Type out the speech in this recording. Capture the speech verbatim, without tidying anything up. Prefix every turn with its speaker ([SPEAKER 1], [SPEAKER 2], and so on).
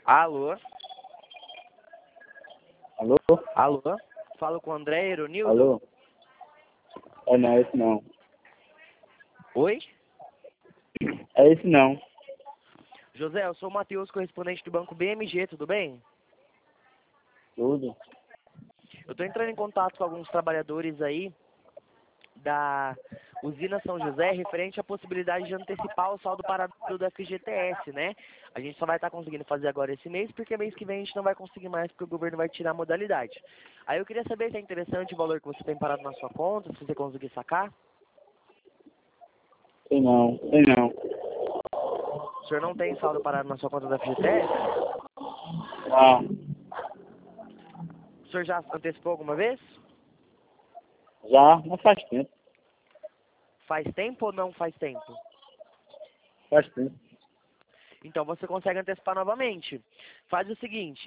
[SPEAKER 1] Alô?
[SPEAKER 2] Alô?
[SPEAKER 1] Alô? Falo com o André Eronildo?
[SPEAKER 2] Alô? É não, é esse não.
[SPEAKER 1] Oi?
[SPEAKER 2] É esse não.
[SPEAKER 1] José, eu sou o Matheus, correspondente do Banco B M G, tudo bem?
[SPEAKER 2] Tudo.
[SPEAKER 1] Eu estou entrando em contato com alguns trabalhadores aí da usina São José referente à possibilidade de antecipar o saldo paradouro do F G T S, né? A gente só vai estar conseguindo fazer agora esse mês, porque mês que vem a gente não vai conseguir mais, porque o governo vai tirar a modalidade. Aí eu queria saber se é interessante o valor que você tem parado na sua conta, se você conseguir sacar.
[SPEAKER 2] Sei não, sei não.
[SPEAKER 1] O senhor não tem saldo parado na sua conta do F G T S?
[SPEAKER 2] Ah,
[SPEAKER 1] O senhor já antecipou alguma vez?
[SPEAKER 2] já, não faz tempo.
[SPEAKER 1] Faz tempo ou não faz tempo?
[SPEAKER 2] Faz tempo.
[SPEAKER 1] Então você consegue antecipar novamente. Faz o seguinte,